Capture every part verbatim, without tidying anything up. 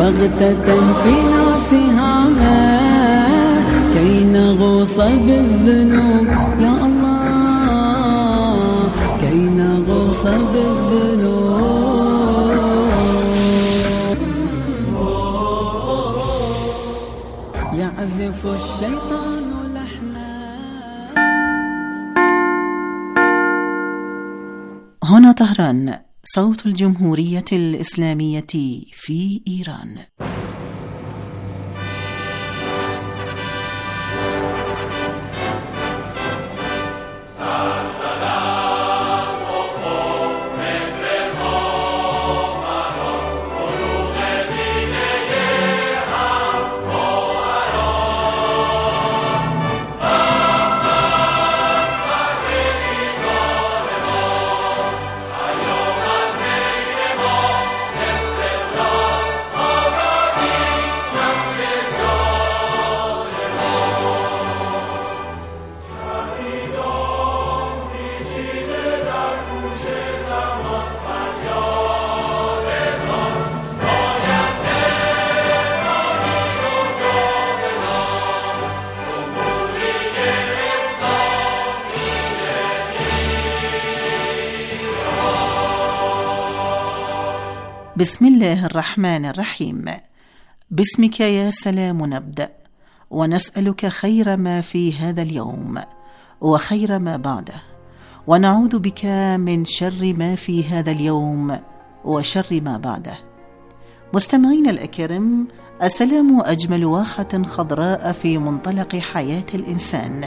بغتة في نفسها كي نغوص بالذنوب يا الله، كي نغوص بالذنوب. يعزف الشيطان لحنا. هنا طهران، صوت الجمهورية الإسلامية في إيران. بسم الله الرحمن الرحيم. باسمك يا سلام نبدأ، ونسألك خير ما في هذا اليوم وخير ما بعده، ونعوذ بك من شر ما في هذا اليوم وشر ما بعده. مستمعين الأكرام، السلام أجمل واحة خضراء في منطلق حياة الإنسان،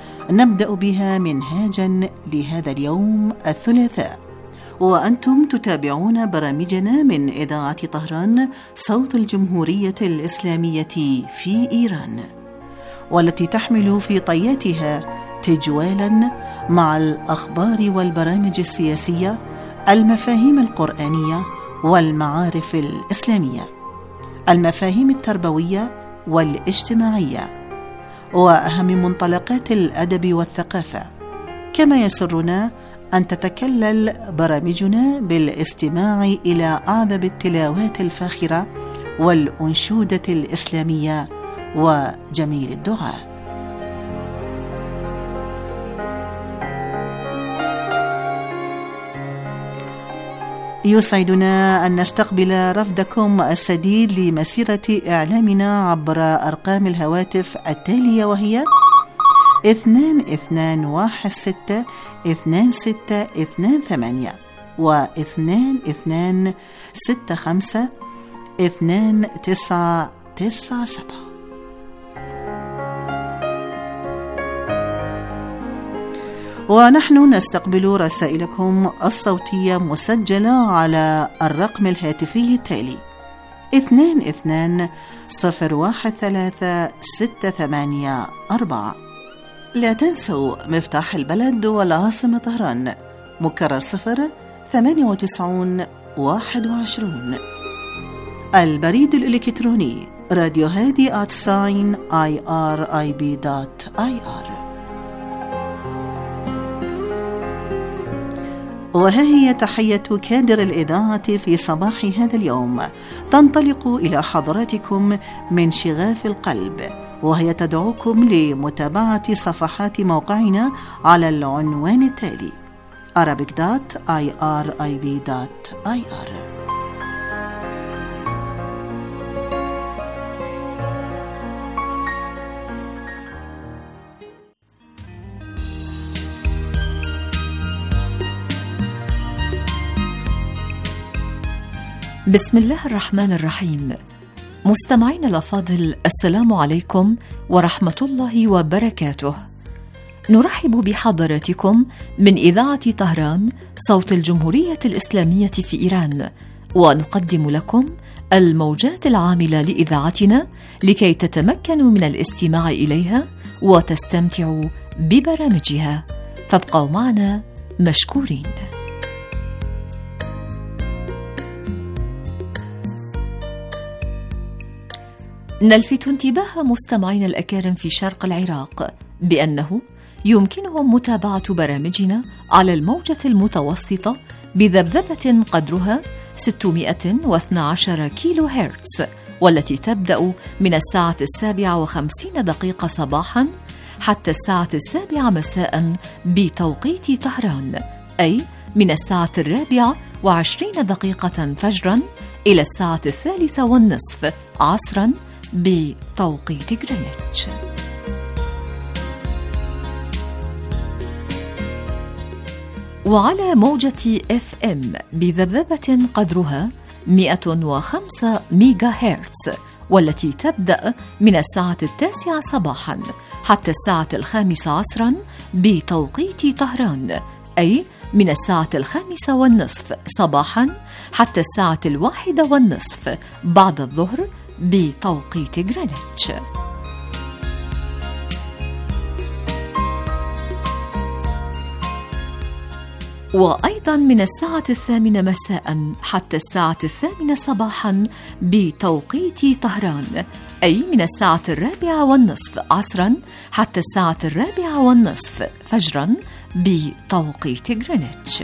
نبدأ بها منهاجا لهذا اليوم الثلاثاء، وأنتم تتابعون برامجنا من إذاعة طهران صوت الجمهورية الإسلامية في إيران، والتي تحمل في طياتها تجوالا مع الأخبار والبرامج السياسية، المفاهيم القرآنية والمعارف الإسلامية، المفاهيم التربوية والاجتماعية، وأهم منطلقات الأدب والثقافة. كما يسرنا أن تتكلل برامجنا بالاستماع إلى أعذب التلاوات الفاخرة والأنشودة الإسلامية وجميل الدعاء. يسعدنا أن نستقبل رفدكم السديد لمسيرة إعلامنا عبر أرقام الهواتف التالية، وهي اثنان اثنان واحد ستة اثنان ستة اثنان ثمانية واثنان اثنان ستة خمسة اثنان تسعة تسعة سبعة. ونحن نستقبل رسائلكم الصوتية مسجلة على الرقم الهاتفي التالي اثنان اثنان صفر واحد ثلاثة ستة ثمانية أربعة. لا تنسوا مفتاح البلد والعاصمة طهران، مكرر صفر ثمانية وتسعون واحد وعشرون. البريد الإلكتروني راديو هادي آت ساين آي آر آي بي دوت آي آر. وها هي تحية كادر الإذاعة في صباح هذا اليوم، تنطلق إلى حضراتكم من شغاف القلب، وهي تدعوكم لمتابعة صفحات موقعنا على العنوان التالي arabic dot i r i b dot i r. بسم الله الرحمن الرحيم. مستمعين الأفاضل، السلام عليكم ورحمة الله وبركاته. نرحب بحضراتكم من إذاعة طهران صوت الجمهورية الإسلامية في إيران، ونقدم لكم الموجات العاملة لإذاعتنا لكي تتمكنوا من الاستماع إليها وتستمتعوا ببرامجها، فابقوا معنا مشكورين. نلفت انتباه مستمعين الأكارم في شرق العراق بأنه يمكنهم متابعة برامجنا على الموجة المتوسطة بذبذبة قدرها ستمائة واثني عشر كيلو هرتز، والتي تبدأ من الساعة السابعة وخمسين دقيقة صباحاً حتى الساعة السابعة مساءً بتوقيت طهران، أي من الساعة الرابعة وعشرين دقيقة فجراً إلى الساعة الثالثة والنصف عصراً بتوقيت غرينتش. وعلى موجة اف ام بذبذبة قدرها مئة وخمسة ميجا هرتز، والتي تبدأ من الساعة التاسعة صباحاً حتى الساعة الخامسة عصراً بتوقيت طهران، أي من الساعة الخامسة والنصف صباحاً حتى الساعة الواحدة والنصف بعد الظهر بتوقيت غرينتش. وأيضاً من الساعة الثامنة مساءً حتى الساعة الثامنة صباحاً بتوقيت طهران، أي من الساعة الرابعة والنصف عصراً حتى الساعة الرابعة والنصف فجراً بتوقيت غرينتش.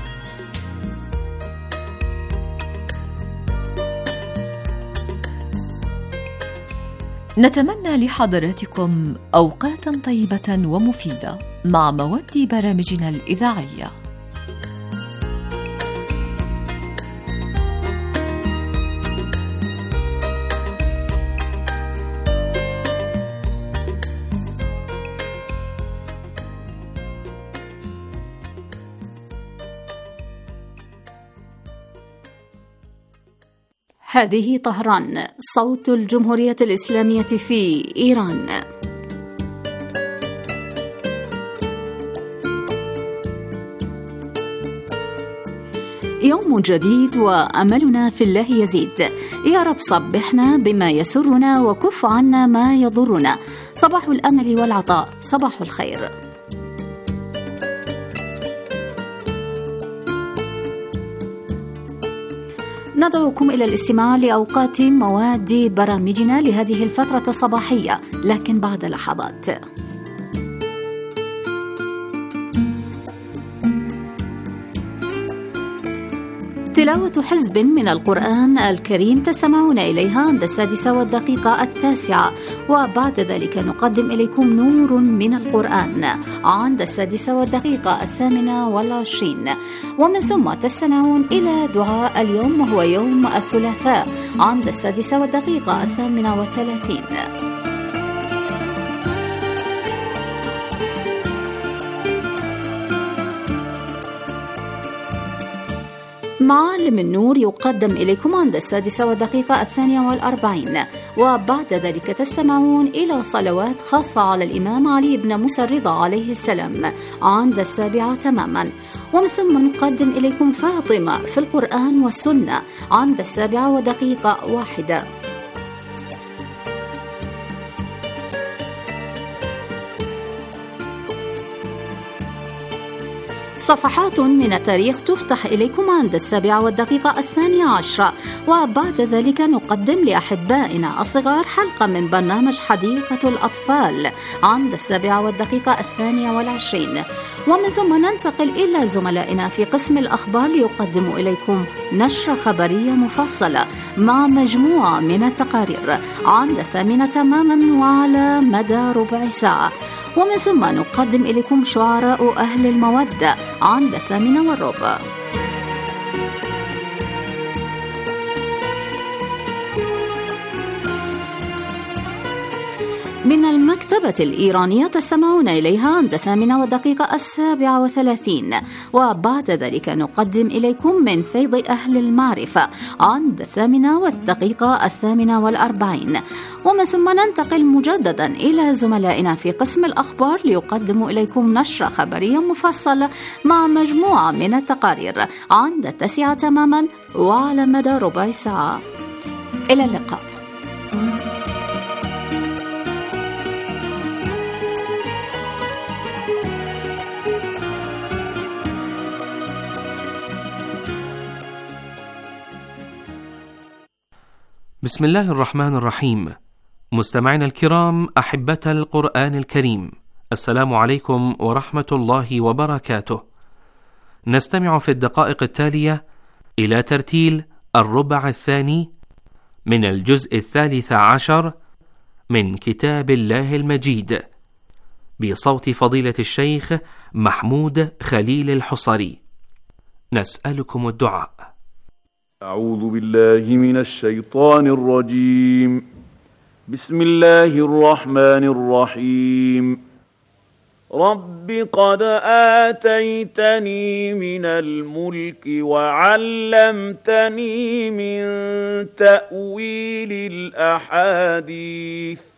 نتمنى لحضراتكم أوقاتاً طيبة ومفيدة مع مواد برامجنا الإذاعية. هذه طهران، صوت الجمهورية الإسلامية في إيران. يوم جديد وأملنا في الله يزيد. يا رب صبحنا بما يسرنا وكف عنا ما يضرنا. صباح الأمل والعطاء، صباح الخير. ندعوكم إلى الاستماع لأوقات مواد برامجنا لهذه الفترة الصباحية، لكن بعد لحظات. تلاوة حزب من القرآن الكريم تستمعون إليها عند السادسة والدقيقة التاسعة، وبعد ذلك نقدم إليكم نور من القرآن عند السادسة والدقيقة الثامنة والعشرين، ومن ثم تستمعون إلى دعاء اليوم وهو يوم الثلاثاء عند السادسة والدقيقة الثامنة والثلاثين. معالم النور يقدم إليكم عند السادسة والدقيقة الثانية والأربعين، وبعد ذلك تستمعون إلى صلوات خاصة على الإمام علي بن موسى الرضا عليه السلام عند السابعة تماما، ومن ثم نقدم إليكم فاطمة في القرآن والسنة عند السابعة ودقيقة واحدة. صفحات من التاريخ تفتح إليكم عند السابعة والدقيقة الثانية عشرة، وبعد ذلك نقدم لأحبائنا الصغار حلقة من برنامج حديقة الأطفال عند السابعة والدقيقة الثانية والعشرين، ومن ثم ننتقل إلى زملائنا في قسم الأخبار ليقدموا إليكم نشرة خبرية مفصلة مع مجموعة من التقارير عند الثامنة تماما وعلى مدى ربع ساعة، ومن ثم نقدم إليكم شعراء أهل المودة عند الثامنة والربع. من المكتبة الإيرانية تستمعون إليها عند الثامنة والدقيقة السابعة وثلاثين، وبعد ذلك نقدم إليكم من فيض أهل المعرفة عند الثامنة والدقيقة الثامنة والأربعين، ومن ثم ننتقل مجددا إلى زملائنا في قسم الأخبار ليقدموا إليكم نشرة خبرية مفصلة مع مجموعة من التقارير عند التاسعة تماما وعلى مدى ربع ساعة. إلى اللقاء. بسم الله الرحمن الرحيم. مستمعينا الكرام أحبة القرآن الكريم، السلام عليكم ورحمة الله وبركاته. نستمع في الدقائق التالية إلى ترتيل الربع الثاني من الجزء الثالث عشر من كتاب الله المجيد بصوت فضيلة الشيخ محمود خليل الحصري. نسألكم الدعاء. أعوذ بالله من الشيطان الرجيم. بسم الله الرحمن الرحيم. رب قد آتيتني من الملك وعلمتني من تأويل الأحاديث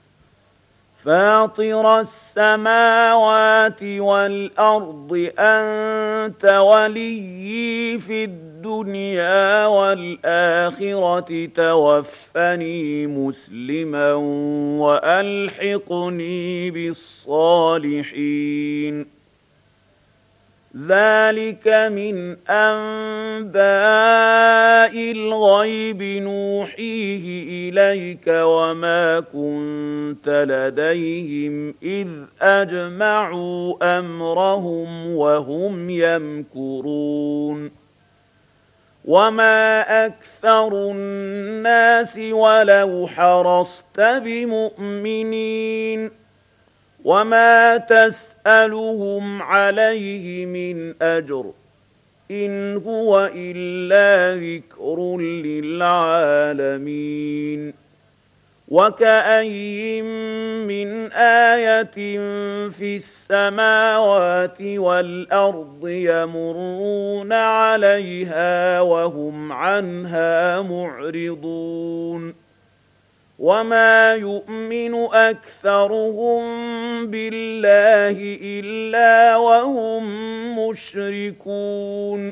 فاطر السماوات والأرض أنت وليي في الدنيا والآخرة توفني مسلما وألحقني بالصالحين. ذلك من أنباء الغيب نوحيه إليك وما كنت لديهم إذ أجمعوا أمرهم وهم يمكرون. وما أكثر الناس ولو حرصت بمؤمنين وما تسألهم عليه من أجر إن هو إلا ذكر للعالمين. وكأين من آية في السماوات والأرض يمرون عليها وهم عنها معرضون. وما يؤمن أكثرهم بالله إلا وهم مشركون.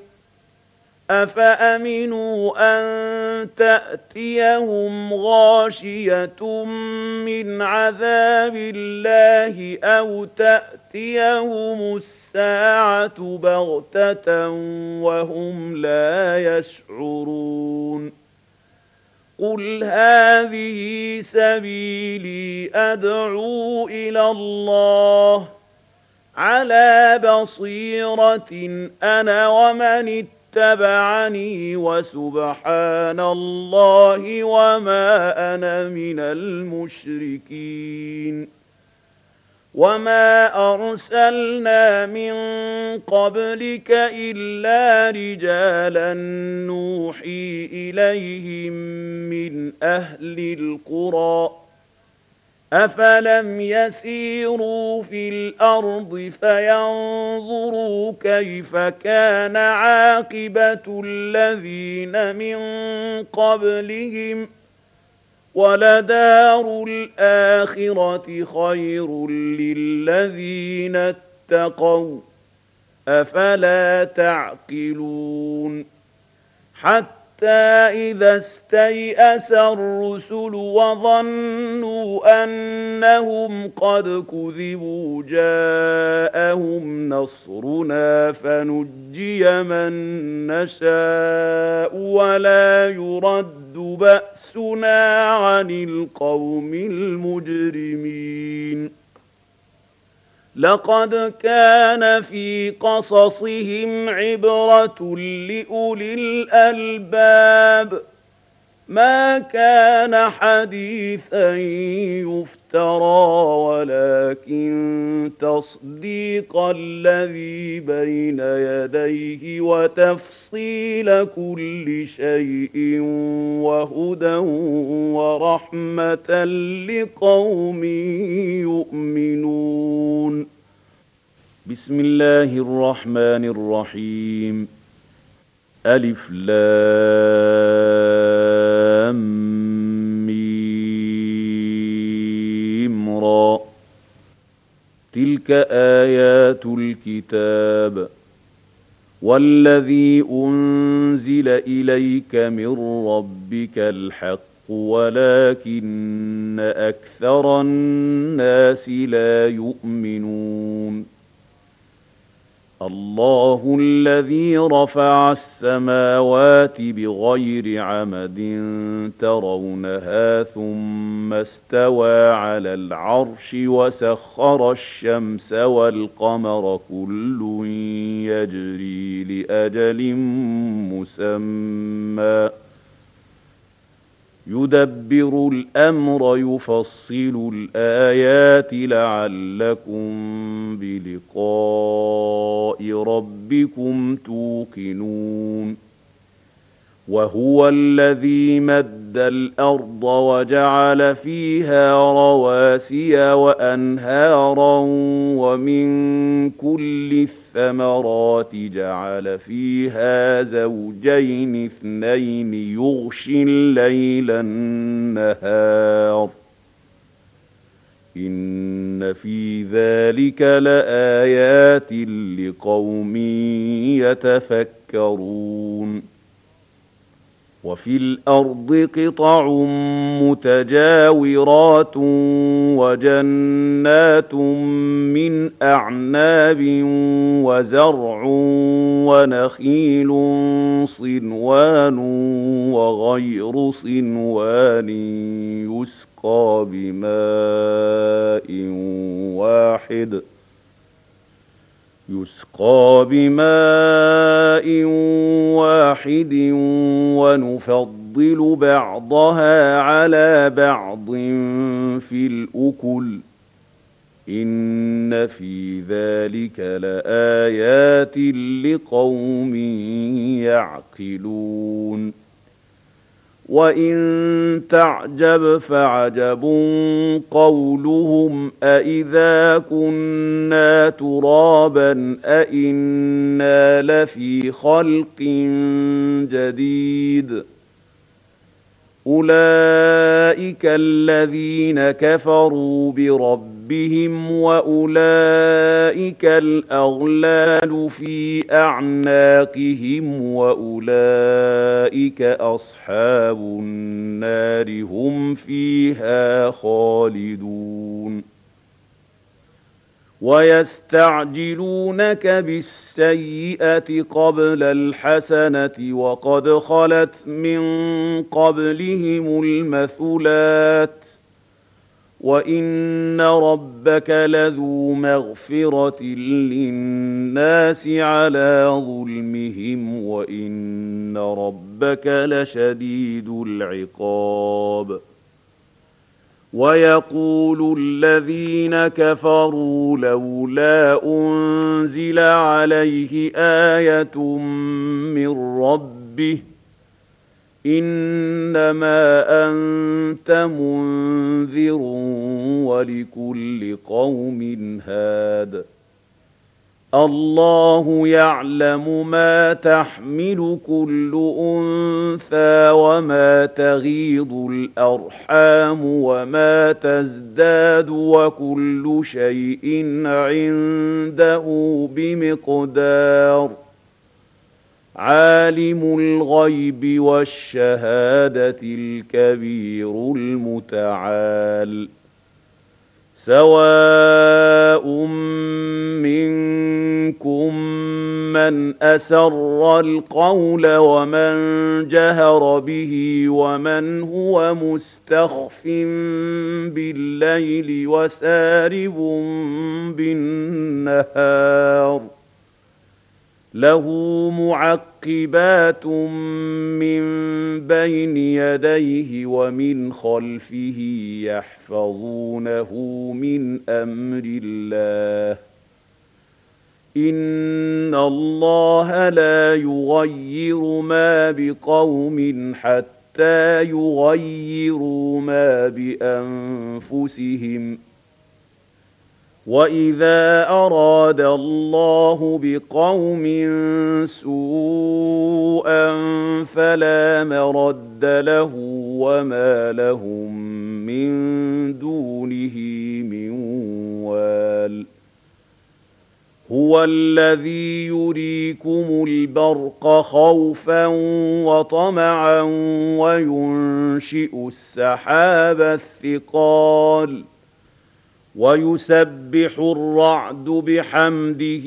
أفأمنوا أن تأتيهم غاشية من عذاب الله أو تأتيهم الساعة بغتة وهم لا يشعرون. قل هذه سبيلي أدعو إلى الله على بصيرة أنا ومن اتبعني وسبحان الله وما أنا من المشركين. وما أرسلنا من قبلك إلا رجالا نوحي إليهم من أهل القرى أفلم يسيروا في الأرض فينظروا كيف كان عاقبة الذين من قبلهم ولدار الآخرة خير للذين اتقوا أفلا تعقلون. حتى إذا استيأس الرسل وظنوا أنهم قد كذبوا جاءهم نصرنا فنجي من نشاء ولا يرد بأسنا عن القوم المجرمين. لقد كان في قصصهم عبرة لأولي الألباب ما كان حديثا يفترى ولكن تصديق الذي بين يديه وتفصيل كل شيء وهدى ورحمة لقوم يؤمنون. بسم الله الرحمن الرحيم. ألف لام ميم را. تلك آيات الكتاب والذي أنزل إليك من ربك الحق ولكن أكثر الناس لا يؤمنون. الله الذي رفع السماوات بغير عمد ترونها ثم استوى على العرش وسخر الشمس والقمر كل يجري لأجل مسمى يدبر الأمر يفصل الآيات لعلكم بلقاء ربكم توقنون وهو الذي مد الأرض وجعل فيها رواسي وأنهارا ومن كل الثمرات جعل فيها زوجين اثنين يغشي الليل النهار إن في ذلك لآيات لقوم يتفكرون وفي الأرض قطع متجاورات وجنات من أعناب وزرع ونخيل صنوان وغير صنوان يسقى بماء واحد يسقى بماء واحد ونفضل بعضها على بعض في الأكل إن في ذلك لآيات لقوم يعقلون وإن تعجب فعجب قولهم أإذا كنا ترابا أإنا لفي خلق جديد أولئك الذين كفروا بربهم وأولئك الأغلال في أعناقهم وأولئك أصحاب النار هم فيها خالدون ويستعجلونك بالسيئة قبل الحسنة وقد خلت من قبلهم المثلات وإن ربك لذو مغفرة للناس على ظلمهم وإن ربك لشديد العقاب ويقول الذين كفروا لولا أنزل عليه آية من ربه إنما أنت منذر ولكل قوم هاد الله يعلم ما تحمل كل أنثى وما تغيض الأرحام وما تزداد وكل شيء عنده بمقدار عالم الغيب والشهادة الكبير المتعال سواء منكم من أسر القول ومن جهر به ومن هو مستخف بالليل وسارب بالنهار له معقبات من بين يديه ومن خلفه يحفظونه من أمر الله إن الله لا يغير ما بقوم حتى يغيروا ما بأنفسهم وإذا أراد الله بقوم سوءا فلا مرد له وما لهم من دونه من وال هو الذي يريكم البرق خوفا وطمعا وينشئ السحاب الثقال ويسبح الرعد بحمده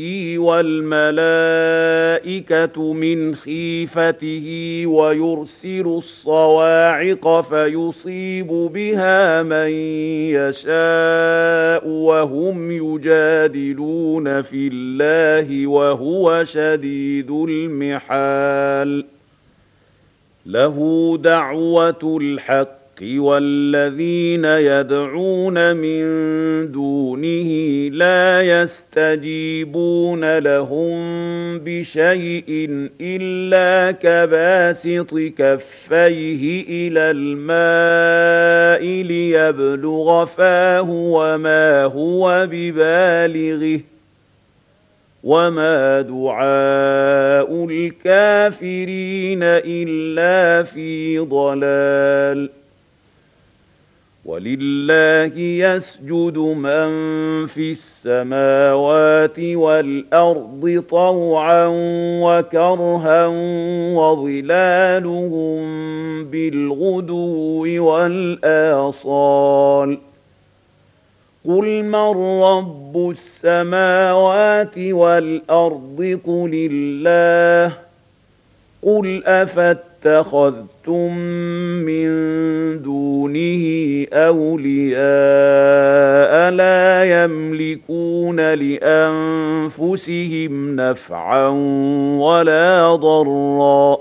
والملائكة من خيفته ويرسل الصواعق فيصيب بها من يشاء وهم يجادلون في الله وهو شديد المحال له دعوة الحق والذين يدعون من دونه لا يستجيبون لهم بشيء إلا كباسط كفيه إلى الماء ليبلغ فاه وما هو ببالغه وما دعاء الكافرين إلا في ضلال ولله يسجد من في السماوات والأرض طوعا وكرها وظلالهم بالغدو والآصال قل من رب السماوات والأرض قل الله قل أفاتخذتم من دونه أولياء لا يملكون لأنفسهم نفعا ولا ضرا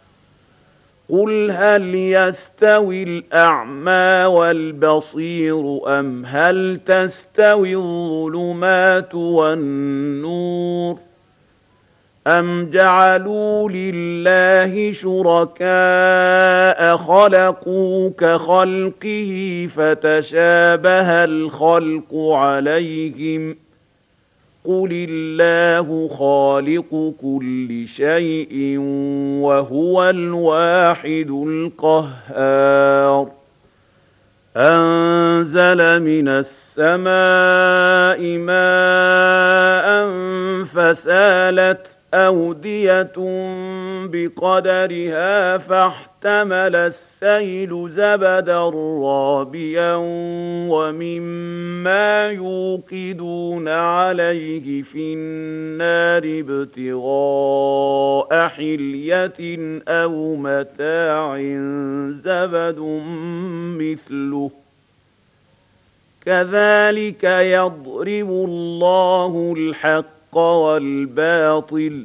قل هل يستوي الأعمى والبصير أم هل تستوي الظلمات والنور أم جعلوا لله شركاء خلقوا كخلقه فتشابه الخلق عليهم قل الله خالق كل شيء وهو الواحد القهار أنزل من السماء ماء فسالت أودية بقدرها فاحتمل السيل زبدا رابيا ومما يوقدون عليه في النار ابتغاء حلية أو متاع زبد مثله كذلك يضرب الله الحق والباطل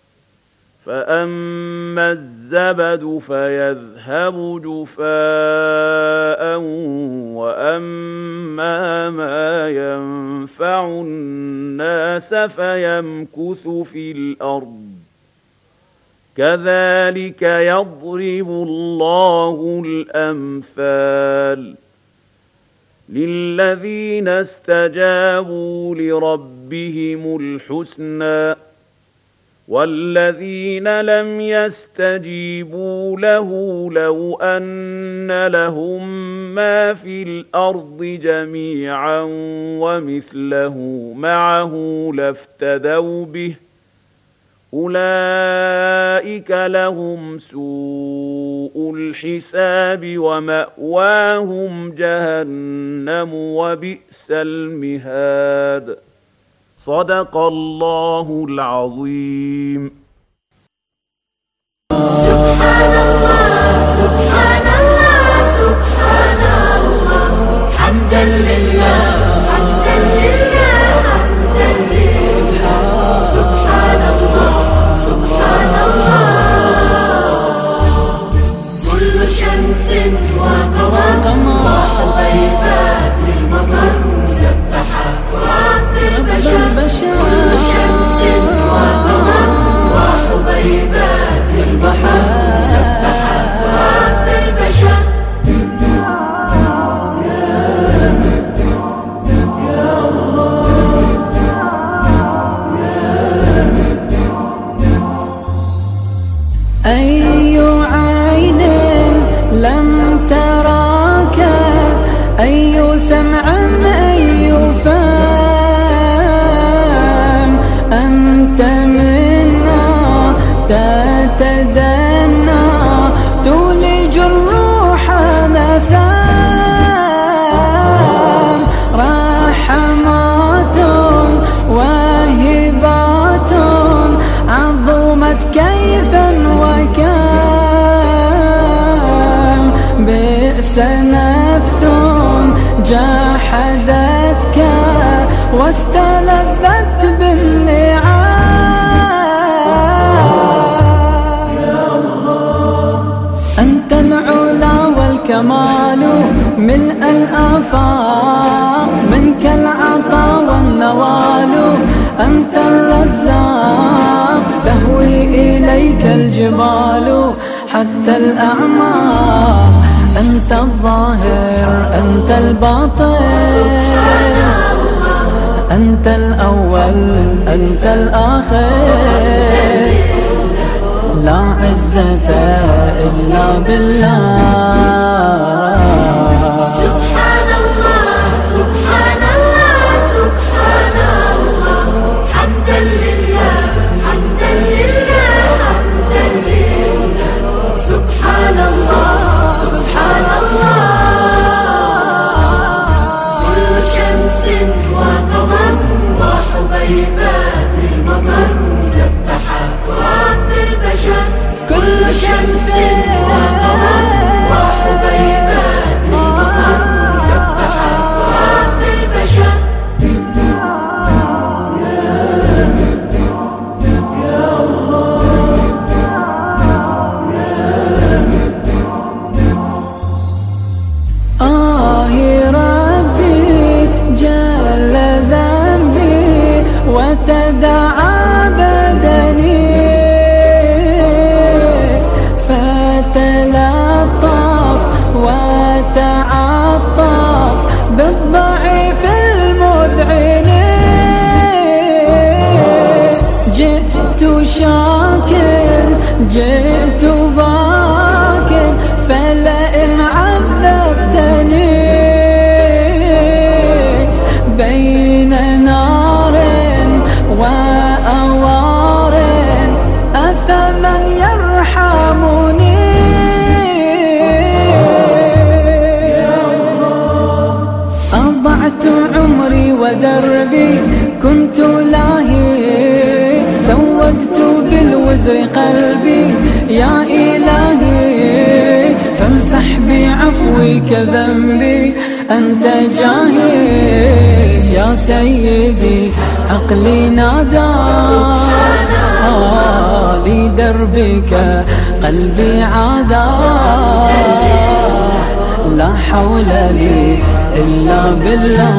فأما الزبد فيذهب جفاء وأما ما ينفع الناس فيمكث في الأرض كذلك يضرب الله الأمثال للذين استجابوا لربهم الحسنى والذين لم يستجيبوا له لو أن لهم ما في الأرض جميعا ومثله معه لافتدوا به أولئك لهم سوء الحساب ومأواهم جهنم وبئس المهاد صدق الله العظيم. سبحان الله سبحان الله سبحان الله حمدا لله حمدا لله حمدا لله سبحان الله سبحان الله كل شمس وقمر وحبيبات المطر سبحت رب البشر كل شمس وقمر وحبيبات البحر سبحت رب البشر أي عين لم تراك أي سمع أي فم أنت منا تتدنى تولج الروح نسام راح ليس نفس جاحدتك واستلذت باللعاب. أنت العلا والكمال ملء الآفاق، منك العطا والنوال، أنت الرزاق تهوي إليك الجبال حتى الأعماق. أنت الظاهر أنت الباطن، أنت الأول أنت الآخر، لا عزة إلا بالله. سبحان الله سبحان الله سبحان الله، حمدا لله حمدا لله حمدا لله. سبحان الله سبحان الله، كل شمس وقمر وحبيبات المطر سبحت رب البشر. كل شمس وقمر وحبيبات المطر سبحت رب البشر. آه ربي جل ذنبي وتدعى بدني، فتلطف وتعطف بالضعيف المذعن. جئت شاكر جئت باكر، فلئن عذبتني بين نار وأوار أفمن يرحمني. أضعت عمري ودربي كنت لاهي، سودت بالوزر قلبي يا إلهي، فامسح بعفوك ذنبي أنت جاهي. يا سيدي عقلي نادى لدربك قلبي عادا، لا حول لي إلا بالله.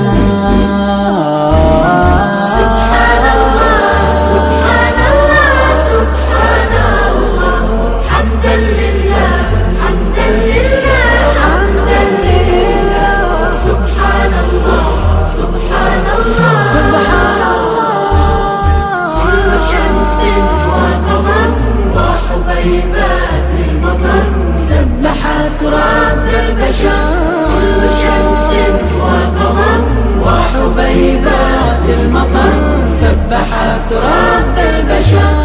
سبحان الله سبحان الله سبحان الله، حمدا لله حمدا لله حمدا لله. سبحان الله سبحان الله سبحان الله، كل شمس وقمر وحبيبات المطر سبحت رب البشر. كل شمس وقمر وحبيبات المطر سبحت رب البشر.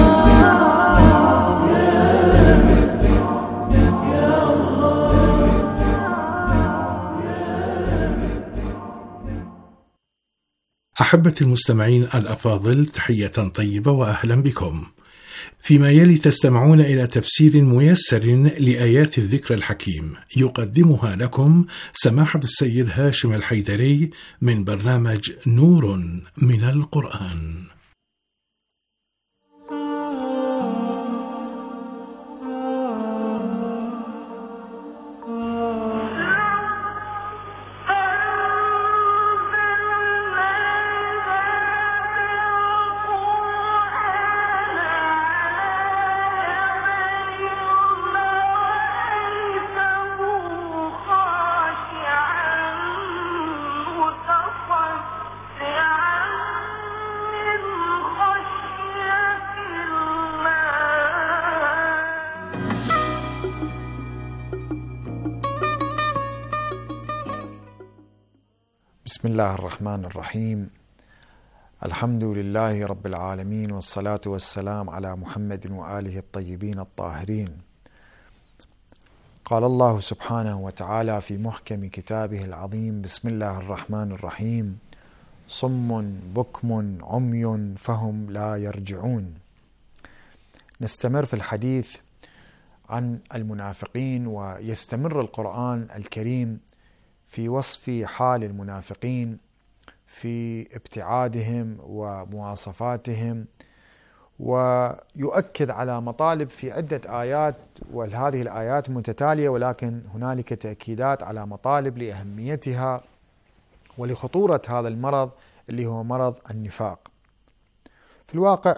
أحبتي المستمعين الأفاضل، تحية طيبة وأهلا بكم. فيما يلي تستمعون إلى تفسير ميسر لآيات الذكر الحكيم، يقدمها لكم سماحة السيد هاشم الحيدري من برنامج نور من القرآن. بسم الله الرحمن الرحيم. الحمد لله رب العالمين، والصلاة والسلام على محمد وآله الطيبين الطاهرين. قال الله سبحانه وتعالى في محكم كتابه العظيم: بسم الله الرحمن الرحيم. صم بكم عمي فهم لا يرجعون. نستمر في الحديث عن المنافقين، ويستمر القرآن الكريم في وصف حال المنافقين في ابتعادهم ومواصفاتهم، ويؤكد على مطالب في عدة آيات، وهذه الآيات متتالية ولكن هنالك تأكيدات على مطالب لأهميتها ولخطورة هذا المرض اللي هو مرض النفاق. في الواقع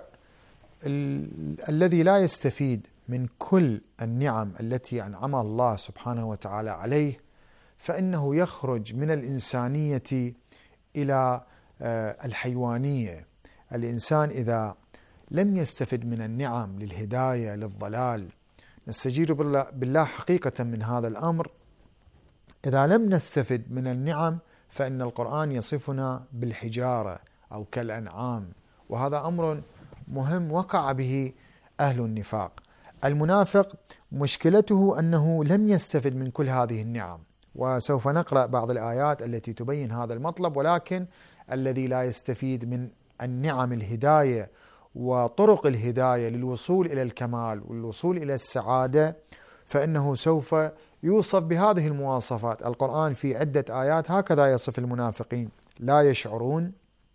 ال- الذي لا يستفيد من كل النعم التي أنعم الله سبحانه وتعالى عليه فإنه يخرج من الإنسانية إلى الحيوانية. الإنسان إذا لم يستفد من النعم للهداية للضلال، نستجير بالله حقيقة من هذا الأمر. إذا لم نستفد من النعم فإن القرآن يصفنا بالحجارة أو كالأنعام، وهذا أمر مهم وقع به أهل النفاق. المنافق مشكلته أنه لم يستفد من كل هذه النعم، وسوف نقرأ بعض الآيات التي تبين هذا المطلب. ولكن الذي لا يستفيد من النعم الهداية وطرق الهداية للوصول إلى الكمال والوصول إلى السعادة فإنه سوف يوصف بهذه المواصفات. القرآن في عدة آيات هكذا يصف المنافقين: لا يشعرون،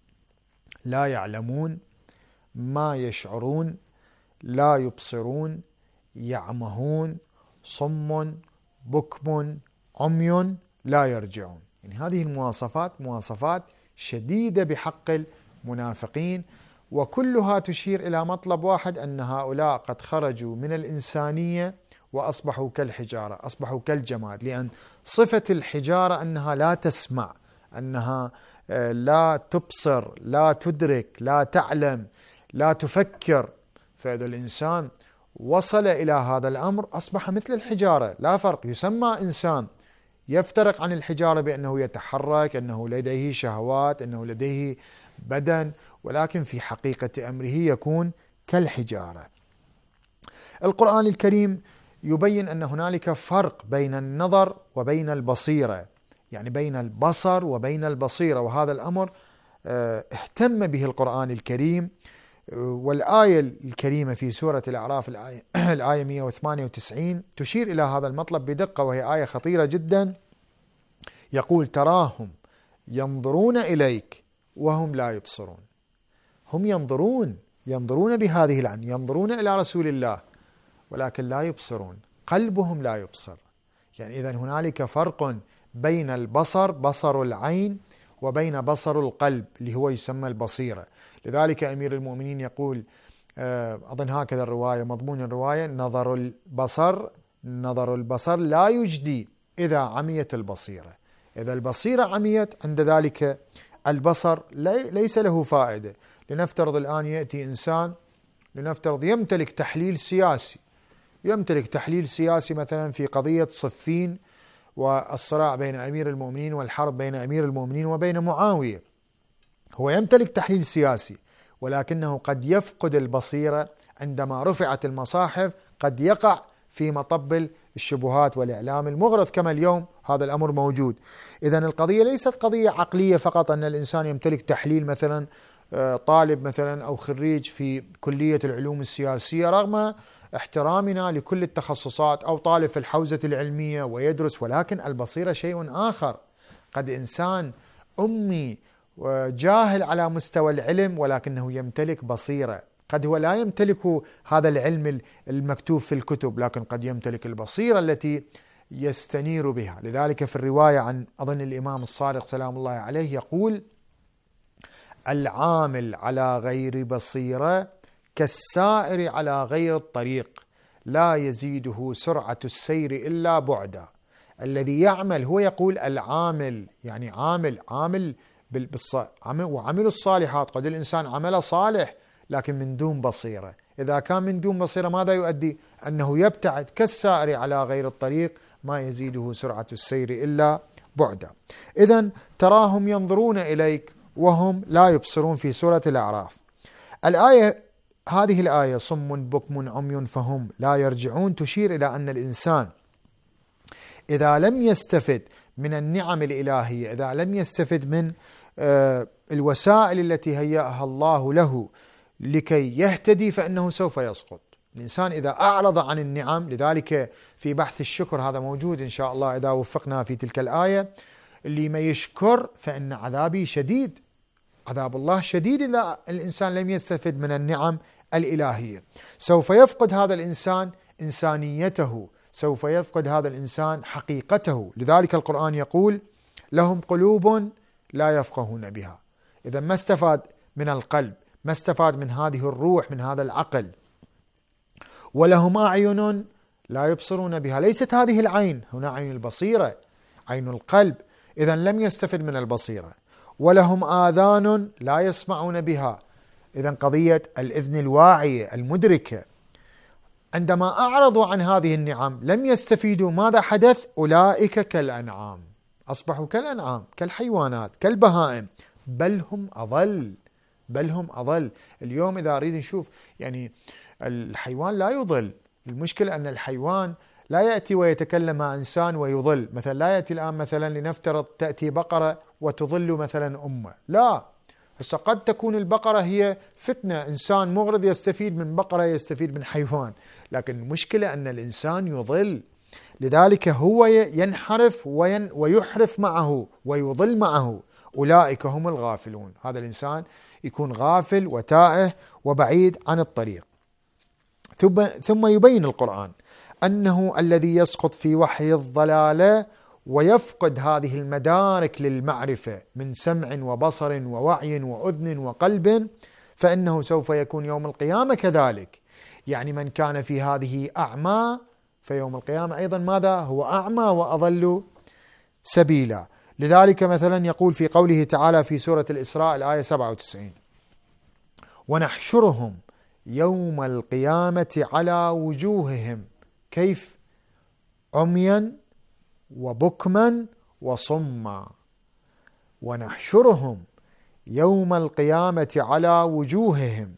لا يعلمون، ما يشعرون، لا يبصرون، يعمهون، صم، بكم، عمي، لا يرجعون. يعني هذه المواصفات مواصفات شديدة بحق المنافقين، وكلها تشير إلى مطلب واحد: أن هؤلاء قد خرجوا من الإنسانية وأصبحوا كالحجارة، أصبحوا كالجماد. لأن صفة الحجارة أنها لا تسمع، أنها لا تبصر، لا تدرك، لا تعلم، لا تفكر. فإذا الإنسان وصل إلى هذا الأمر أصبح مثل الحجارة، لا فرق. يسمى إنسان، يفترق عن الحجارة بأنه يتحرك، أنه لديه شهوات، أنه لديه بدن، ولكن في حقيقة أمره يكون كالحجارة. القرآن الكريم يبين أن هنالك فرق بين النظر وبين البصيرة، يعني بين البصر وبين البصيرة، وهذا الأمر اهتم به القرآن الكريم. والآية الكريمة في سورة الأعراف الآية, الآية مئة وثمانية وتسعين تشير إلى هذا المطلب بدقة، وهي آية خطيرة جدا. يقول: تراهم ينظرون إليك وهم لا يبصرون. هم ينظرون ينظرون بهذه العين، ينظرون إلى رسول الله، ولكن لا يبصرون، قلبهم لا يبصر. يعني إذن هنالك فرق بين البصر، بصر العين، وبين بصر القلب اللي هو يسمى البصيرة. لذلك أمير المؤمنين يقول، أظن هكذا الرواية، مضمون الرواية: نظر البصر نظر البصر لا يجدي إذا عميت البصيرة. إذا البصيرة عميت عند ذلك البصر ليس له فائدة. لنفترض الآن يأتي إنسان، لنفترض يمتلك تحليل سياسي، يمتلك تحليل سياسي مثلا في قضية صفين والصراع بين أمير المؤمنين والحرب بين أمير المؤمنين وبين معاوية. هو يمتلك تحليل سياسي، ولكنه قد يفقد البصيرة عندما رفعت المصاحف، قد يقع في مطب الشبهات والإعلام المغرض كما اليوم هذا الأمر موجود. إذن القضية ليست قضية عقلية فقط، أن الإنسان يمتلك تحليل، مثلا طالب مثلا أو خريج في كلية العلوم السياسية رغم احترامنا لكل التخصصات، أو طالب في الحوزة العلمية ويدرس، ولكن البصيرة شيء آخر. قد إنسان أمي وجاهل على مستوى العلم ولكنه يمتلك بصيرة. قد هو لا يمتلك هذا العلم المكتوب في الكتب، لكن قد يمتلك البصيرة التي يستنير بها. لذلك في الرواية عن أظن الإمام الصادق سلام الله عليه يقول: العامل على غير بصيرة كالسائر على غير الطريق، لا يزيده سرعة السير إلا بعدا. الذي يعمل، هو يقول العامل، يعني عامل عامل وعمل الصالحات. قد الإنسان عمل صالح لكن من دون بصيرة. إذا كان من دون بصيرة ماذا يؤدي؟ أنه يبتعد كالسائر على غير الطريق، ما يزيده سرعة السير إلا بعدا. إذن تراهم ينظرون إليك وهم لا يبصرون في سورة الأعراف. الآية هذه الآية: صم بكم عمي فهم لا يرجعون، تشير إلى أن الإنسان إذا لم يستفد من النعم الإلهية، إذا لم يستفد من الوسائل التي هيأها الله له لكي يهتدي، فإنه سوف يسقط. الإنسان إذا أعرض عن النعم، لذلك في بحث الشكر هذا موجود إن شاء الله إذا وفقنا في تلك الآية، اللي ما يشكر فإن عذابي شديد، عذاب الله شديد إذا الإنسان لم يستفد من النعم الإلهية. سوف يفقد هذا الإنسان إنسانيته، سوف يفقد هذا الإنسان حقيقته. لذلك القرآن يقول لهم قلوب لا يفقهون بها. إذا ما استفاد من القلب، ما استفاد من هذه الروح، من هذا العقل. ولهم أعين لا يبصرون بها، ليست هذه العين، هنا عين البصيرة، عين القلب، إذا لم يستفد من البصيرة. ولهم آذان لا يسمعون بها، إذا قضية الإذن الواعية المدركة. عندما أعرضوا عن هذه النعم لم يستفيدوا. ماذا حدث؟ أولئك كالأنعام، أصبحوا كالأنعام، كالحيوانات، كالبهائم، بل هم أضل، بل هم أضل. اليوم إذا أريد نشوف يعني الحيوان لا يضل، المشكلة أن الحيوان لا يأتي ويتكلم مع إنسان ويضل. مثلا لا يأتي الآن مثلا لنفترض تأتي بقرة وتضل مثلا أمه، لا، هسه قد تكون البقرة هي فتنة، إنسان مغرض يستفيد من بقرة، يستفيد من حيوان، لكن المشكلة أن الإنسان يضل. لذلك هو ينحرف وين ويحرف معه ويضل معه. أولئك هم الغافلون، هذا الإنسان يكون غافل وتائه وبعيد عن الطريق. ثم ثم يبين القرآن أنه الذي يسقط في وحي الضلالة ويفقد هذه المدارك للمعرفة من سمع وبصر ووعي وأذن وقلب، فإنه سوف يكون يوم القيامة كذلك. يعني من كان في هذه أعمى فيوم القيامة أيضا ماذا؟ هو أعمى وأضل سبيلا. لذلك مثلا يقول في قوله تعالى في سورة الإسراء الآية سبعة وتسعين: ونحشرهم يوم القيامة على وجوههم، كيف؟ عميا وبكما وصما. ونحشرهم يوم القيامة على وجوههم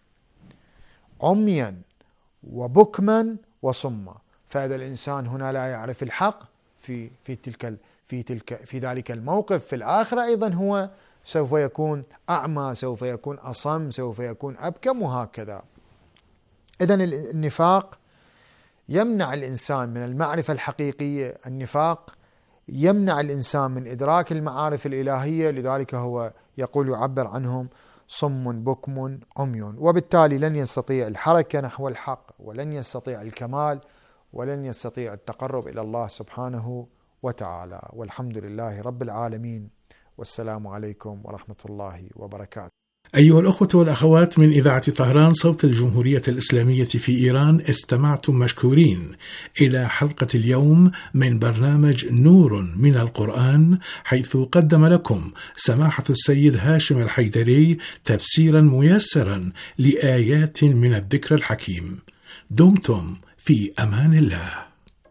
عميا وبكما وصما. فهذا الإنسان هنا لا يعرف الحق في في تلك في تلك في ذلك الموقف. في الآخرة أيضا هو سوف يكون أعمى، سوف يكون أصم، سوف يكون أبكم، وهكذا. إذن النفاق يمنع الإنسان من المعرفة الحقيقية، النفاق يمنع الإنسان من إدراك المعارف الإلهية. لذلك هو يقول يعبر عنهم صم بكم عمي، وبالتالي لن يستطيع الحركة نحو الحق، ولن يستطيع الكمال، ولن يستطيع التقرب إلى الله سبحانه وتعالى. والحمد لله رب العالمين، والسلام عليكم ورحمة الله وبركاته. أيها الأخوة والأخوات من إذاعة طهران صوت الجمهورية الإسلامية في إيران، استمعتم مشكورين إلى حلقة اليوم من برنامج نور من القرآن، حيث قدم لكم سماحة السيد هاشم الحيدري تفسيرا ميسرا لآيات من الذكر الحكيم. دمتم في أمان الله.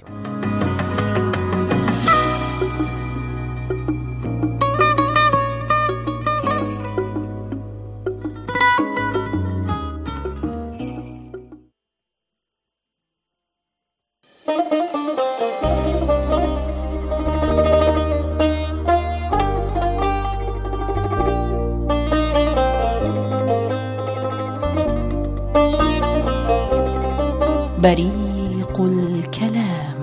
بريق الكلام.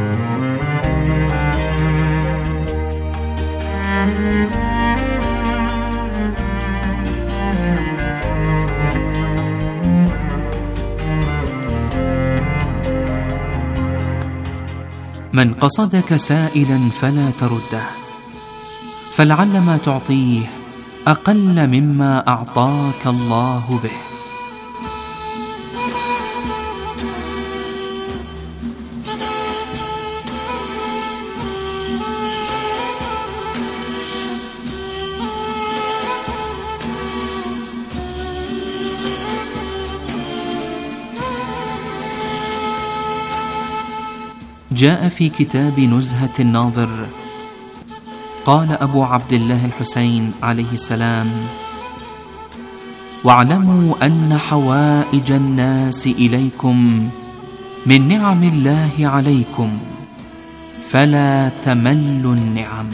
من قصدك سائلا فلا ترده، فلعل ما تعطيه أقل مما أعطاك الله به. جاء في كتاب نزهة الناظر، قال أبو عبد الله الحسين عليه السلام: واعلموا أن حوائج الناس إليكم من نعم الله عليكم، فلا تملوا النعم.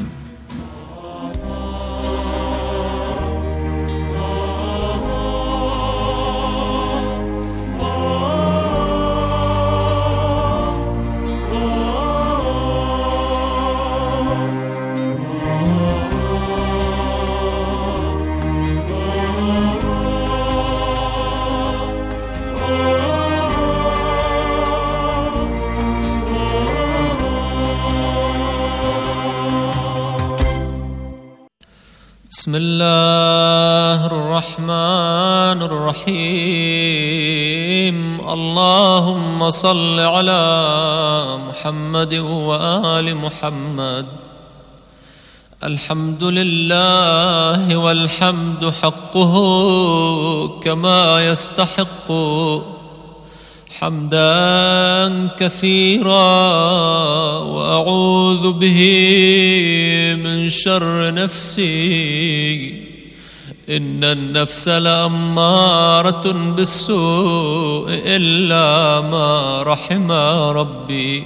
بسم الله الرحمن الرحيم. اللهم صل على محمد وآل محمد. الحمد لله والحمد حقه كما يستحق، حمدا كثيرا، وأعوذ به من شر نفسي، إن النفس لأمارة بالسوء إلا ما رحم ربي،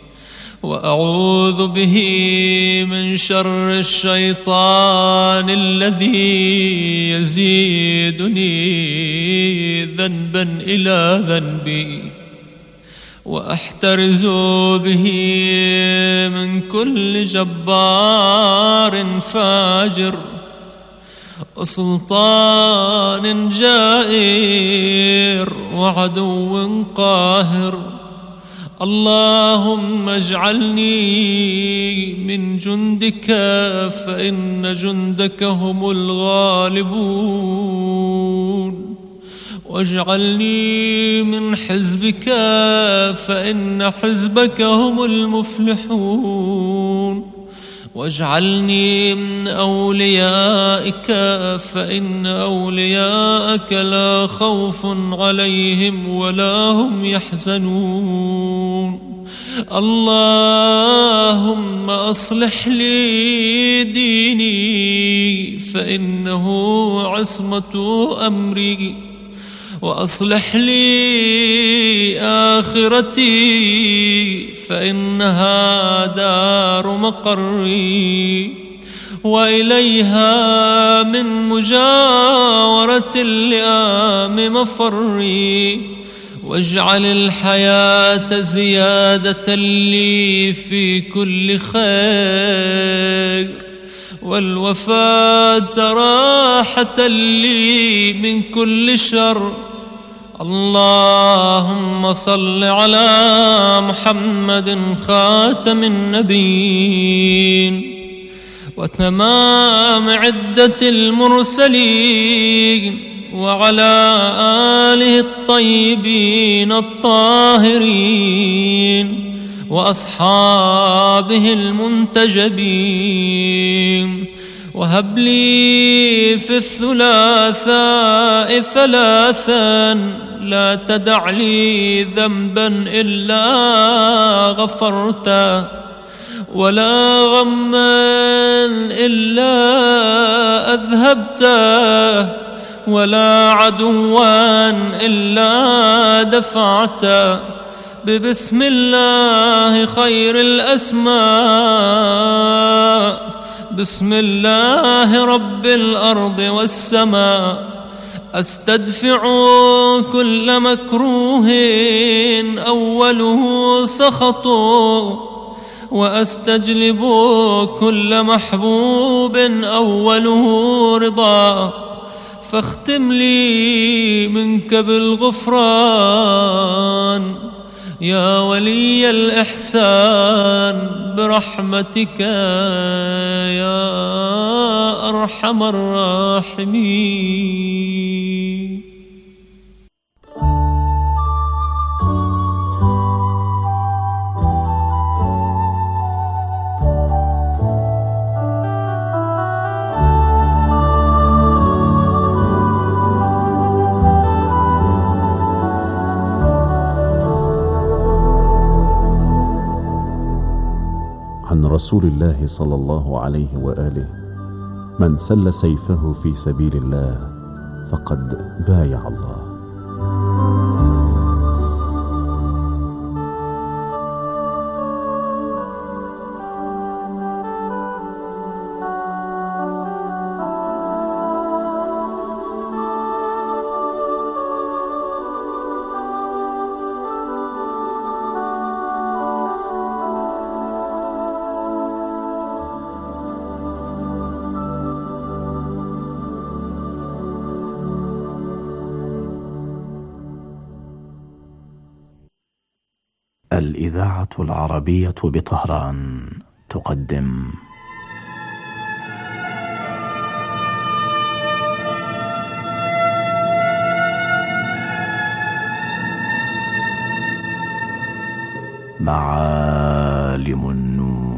وأعوذ به من شر الشيطان الذي يزيدني ذنبا إلى ذنبي، وأحترز به من كل جبار فاجر وسلطان جائر وعدو قاهر. اللهم اجعلني من جندك فإن جندك هم الغالبون، واجعلني من حزبك فإن حزبك هم المفلحون، واجعلني من أوليائك فإن أولياءك لا خوف عليهم ولا هم يحزنون. اللهم أصلح لي ديني فإنه عصمة أمري، وأصلح لي آخرتي فإنها دار مقري، وإليها من مجاورة اللئام مفري. واجعل الحياة زيادة لي في كل خير، والوفاة راحة لي من كل شر. اللهم صل على محمد خاتم النبيين وتمام عدة المرسلين، وعلى آله الطيبين الطاهرين وأصحابه المنتجبين. وهب لي في الثلاثاء ثلاثا، لا تدع لي ذنبا إلا غفرته، ولا غما إلا أذهبته، ولا عدوا إلا دفعته. ببسم الله خير الأسماء، بسم الله رب الأرض والسماء، أستدفع كل مكروه أوله سخط، وأستجلب كل محبوب أوله رضا. فاختم لي منك بالغفران يا ولي الإحسان برحمتك يا أرحم الراحمين. رسول الله صلى الله عليه وآله: من سل سيفه في سبيل الله فقد بايع الله. الإذاعة العربية بطهران تقدم معالم النور.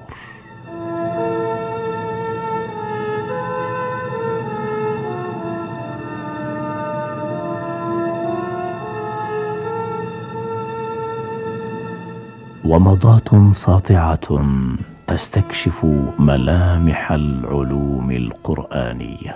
ومضات ساطعة تستكشف ملامح العلوم القرآنية.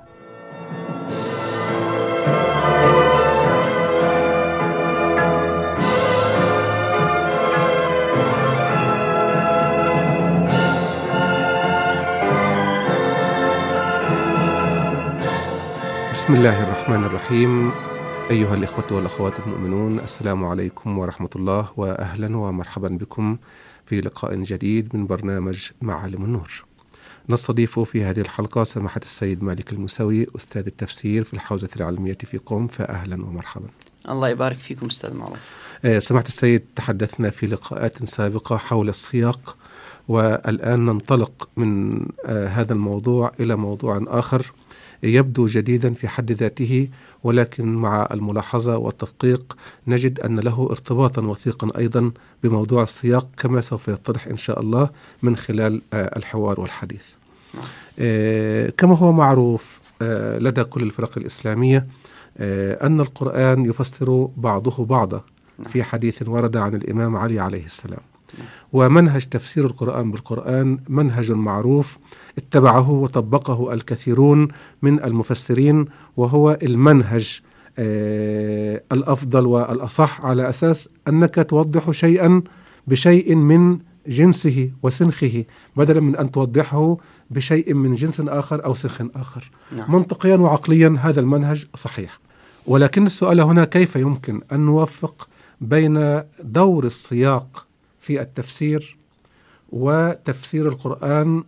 بسم الله الرحمن الرحيم. أيها الإخوة والأخوات المؤمنون، السلام عليكم ورحمة الله، وأهلا ومرحبا بكم في لقاء جديد من برنامج معالم النور. نستضيف في هذه الحلقة سماحة السيد مالك الموسوي، أستاذ التفسير في الحوزة العلمية في قم، فأهلا ومرحبا. الله يبارك فيكم أستاذ معروف. سماحة السيد، تحدثنا في لقاءات سابقة حول السياق، والآن ننطلق من هذا الموضوع إلى موضوع آخر يبدو جديدا في حد ذاته، ولكن مع الملاحظة والتدقيق نجد أن له ارتباطا وثيقا أيضا بموضوع السياق، كما سوف يتضح إن شاء الله من خلال الحوار والحديث. كما هو معروف لدى كل الفرق الإسلامية أن القرآن يفسر بعضه بعضا في حديث ورد عن الإمام علي عليه السلام. ومنهج تفسير القرآن بالقرآن منهج معروف اتبعه وطبقه الكثيرون من المفسرين، وهو المنهج آه الأفضل والأصح، على أساس أنك توضح شيئا بشيء من جنسه وسنخه، بدلا من أن توضحه بشيء من جنس آخر أو سنخ آخر. نعم. منطقيا وعقليا هذا المنهج صحيح، ولكن السؤال هنا كيف يمكن أن نوفق بين دور السياق في التفسير وتفسير القرآن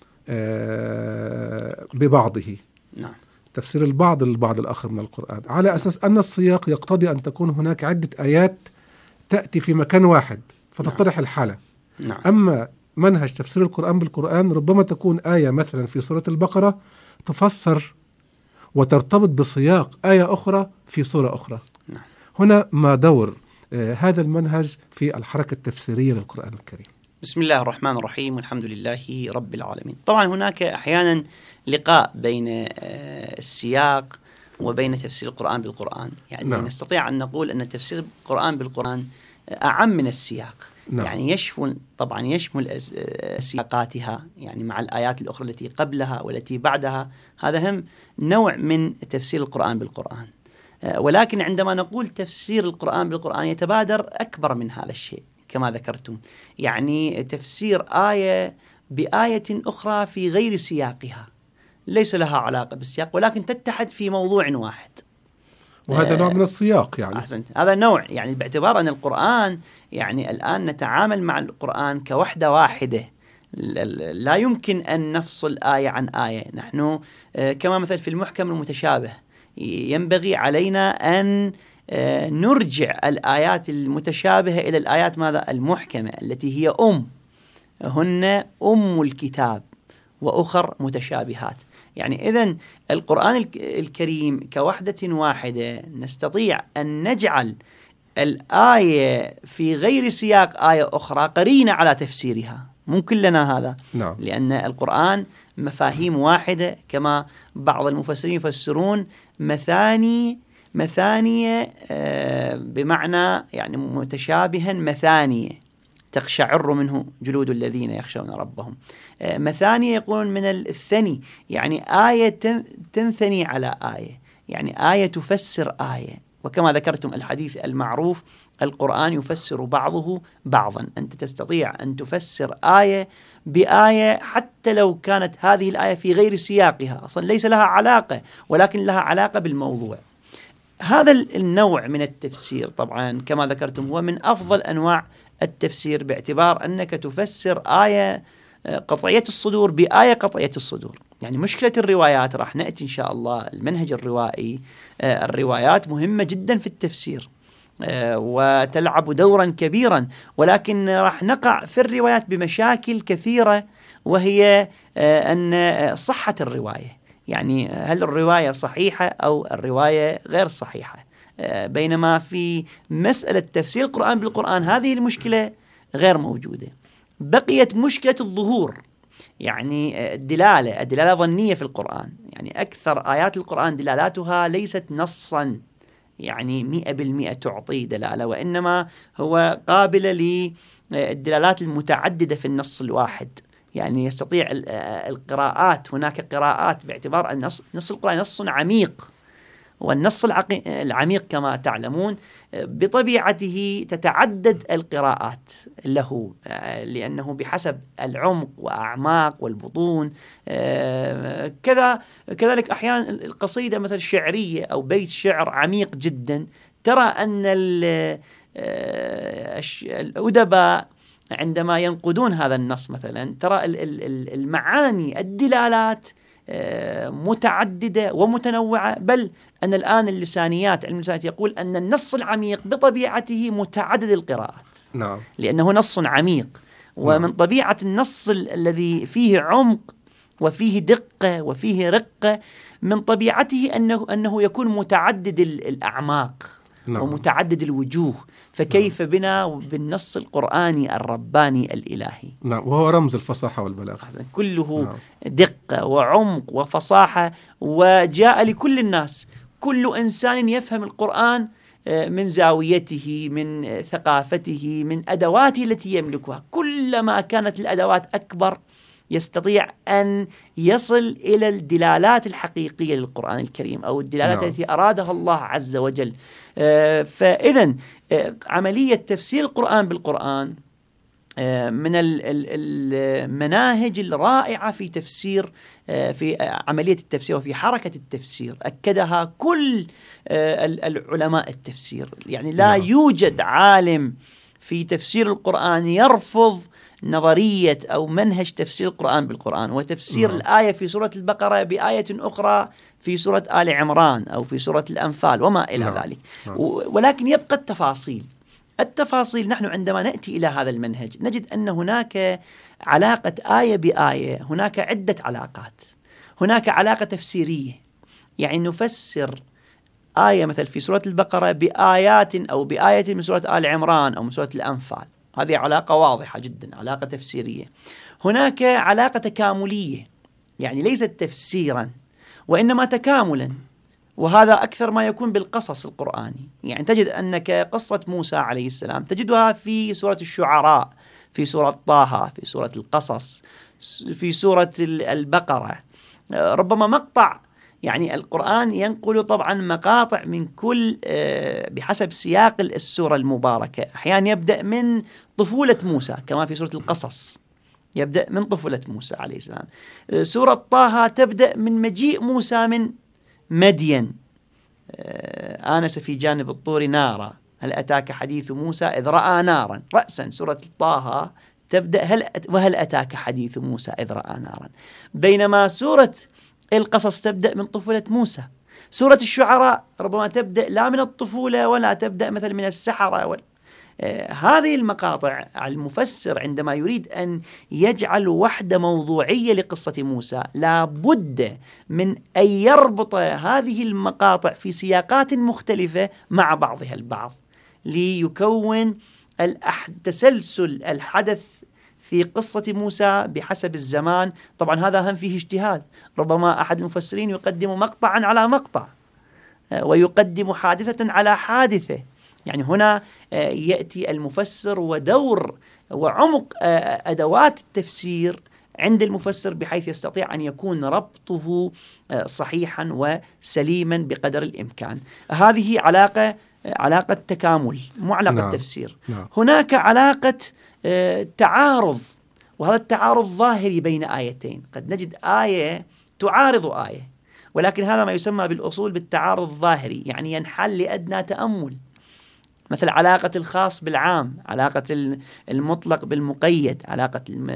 ببعضه. نعم. تفسير البعض للبعض الآخر من القرآن، على أساس أن السياق يقتضي أن تكون هناك عدة آيات تأتي في مكان واحد فتتضح نعم. الحالة. نعم. أما منهج تفسير القرآن بالقرآن ربما تكون آية مثلا في سورة البقرة تفسر وترتبط بسياق آية أخرى في سورة أخرى. نعم. هنا ما دور آه هذا المنهج في الحركة التفسيرية للقرآن الكريم؟ بسم الله الرحمن الرحيم، والحمد لله رب العالمين. طبعا هناك أحيانا لقاء بين آه السياق وبين تفسير القرآن بالقرآن، يعني نعم. نستطيع أن نقول أن تفسير القرآن بالقرآن أعم من السياق. نعم. يعني يشمل طبعا يشمل سياقاتها، يعني مع الآيات الأخرى التي قبلها والتي بعدها، هذا هم نوع من تفسير القرآن بالقرآن. ولكن عندما نقول تفسير القرآن بالقرآن يتبادر أكبر من هذا الشيء كما ذكرتم، يعني تفسير آية بآية أخرى في غير سياقها، ليس لها علاقة بالسياق ولكن تتحد في موضوع واحد، وهذا نوع من السياق. يعني أحسنت، هذا نوع، يعني باعتبار أن القرآن يعني الآن نتعامل مع القرآن كوحدة واحدة، لا يمكن أن نفصل آية عن آية. نحن كما مثل في المحكم المتشابه ينبغي علينا أن نرجع الآيات المتشابهة إلى الآيات ماذا المحكمة التي هي أم هن أم الكتاب وأخر متشابهات. يعني إذن القرآن الكريم كوحدة واحدة نستطيع أن نجعل الآية في غير سياق آية أخرى قرينة على تفسيرها، ممكن لنا هذا. نعم. لأن القرآن مفاهيم واحدة، كما بعض المفسرين يفسرون مثاني مثانية بمعنى يعني متشابها مثانية تقشعر منه جلود الذين يخشون ربهم. مثانية يقولون من الثني، يعني آية تنثني على آية، يعني آية تفسر آية. وكما ذكرتم الحديث المعروف القرآن يفسر بعضه بعضا، أنت تستطيع أن تفسر آية بآية حتى لو كانت هذه الآية في غير سياقها، أصلا ليس لها علاقة ولكن لها علاقة بالموضوع. هذا النوع من التفسير طبعا كما ذكرتم هو من أفضل أنواع التفسير، باعتبار أنك تفسر آية قطعية الصدور بآية قطعية الصدور. يعني مشكلة الروايات راح نأتي إن شاء الله المنهج الروائي، الروايات مهمة جدا في التفسير وتلعب دورا كبيرا، ولكن راح نقع في الروايات بمشاكل كثيرة، وهي أن صحة الرواية، يعني هل الرواية صحيحة أو الرواية غير صحيحة. بينما في مسألة تفسير القرآن بالقرآن هذه المشكلة غير موجودة. بقيت مشكلة الظهور، يعني الدلالة الدلالة ظنية في القرآن، يعني أكثر آيات القرآن دلالاتها ليست نصا يعني مئة بالمئة تعطي دلالة، وإنما هو قابل للدلالات المتعددة في النص الواحد. يعني يستطيع القراءات، هناك قراءات باعتبار أن نص, نص القرآن نص عميق، والنص العميق كما تعلمون بطبيعته تتعدد القراءات له، لأنه بحسب العمق وأعماق والبطون. كذا كذلك أحيانا القصيدة مثل شعرية أو بيت شعر عميق جدا، ترى أن الأدباء عندما ينقدون هذا النص مثلا ترى المعاني الدلالات متعددة ومتنوعة، بل أن الآن اللسانيات علم اللسانيات يقول أن النص العميق بطبيعته متعدد القراءات. نعم. لأنه نص عميق، ومن نعم. طبيعة النص الذي فيه عمق وفيه دقة وفيه رقة من طبيعته أنه أنه يكون متعدد الأعماق نعم. ومتعدد الوجوه، فكيف نعم. بنا بالنص القرآني الرباني الإلهي؟ نعم، وهو رمز الفصاحة والبلاغة، كله نعم. دقة وعمق وفصاحة، وجاء لكل الناس، كل إنسان يفهم القرآن من زاويته، من ثقافته، من أدواته التي يملكها. كلما كانت الأدوات أكبر يستطيع أن يصل إلى الدلالات الحقيقية للقرآن الكريم أو الدلالات نعم. التي أرادها الله عز وجل. فإذن عملية تفسير القرآن بالقرآن من المناهج الرائعة في تفسير، في عملية التفسير وفي حركة التفسير، أكدها كل العلماء التفسير. يعني لا نعم. يوجد عالم في تفسير القرآن يرفض نظرية أو منهج تفسير القرآن بالقرآن، وتفسير نعم. الآية في سورة البقرة بآية أخرى في سورة آل عمران أو في سورة الأنفال وما إلى نعم. ذلك نعم. ولكن يبقى التفاصيل. التفاصيل نحن عندما نأتي إلى هذا المنهج نجد أن هناك علاقة آية بآية، هناك عدة علاقات. هناك علاقة تفسيرية، يعني نفسر آية مثل في سورة البقرة بآيات أو بآية من سورة آل عمران أو من سورة الأنفال، هذه علاقة واضحة جدا، علاقة تفسيرية. هناك علاقة تكاملية، يعني ليست تفسيرا وإنما تكاملا، وهذا أكثر ما يكون بالقصص القرآني. يعني تجد أنك قصة موسى عليه السلام تجدها في سورة الشعراء، في سورة طه، في سورة القصص، في سورة البقرة، ربما مقطع. يعني القرآن ينقل طبعا مقاطع من كل بحسب سياق السورة المباركة. أحيانا يبدأ من طفولة موسى كما في سورة القصص، يبدأ من طفولة موسى عليه السلام. سورة طه تبدأ من مجيء موسى من مدين، آنس في جانب الطور نارا، هل أتاك حديث موسى إذ رأى نارا. رأسا سورة طه تبدأ هل وهل أتاك حديث موسى إذ رأى نارا، بينما سورة القصص تبدأ من طفولة موسى. سورة الشعراء ربما تبدأ لا من الطفولة ولا تبدأ مثل من السحرة ولا. آه هذه المقاطع المفسر عندما يريد أن يجعل وحدة موضوعية لقصة موسى لا بد من أن يربط هذه المقاطع في سياقات مختلفة مع بعضها البعض ليكون تسلسل الحدث في قصة موسى بحسب الزمان. طبعا هذا هم فيه اجتهاد، ربما أحد المفسرين يقدم مقطعا على مقطع ويقدم حادثة على حادثة. يعني هنا يأتي المفسر ودور وعمق أدوات التفسير عند المفسر بحيث يستطيع أن يكون ربطه صحيحا وسليما بقدر الإمكان. هذه علاقة علاقة تكامل، مو علاقة نعم. تفسير. نعم. هناك علاقة تعارض، وهذا التعارض ظاهري بين آيتين. قد نجد آية تعارض آية، ولكن هذا ما يسمى بالأصول بالتعارض الظاهري، يعني ينحل لأدنى تأمل. مثل علاقة الخاص بالعام، علاقة المطلق بالمقيد، علاقة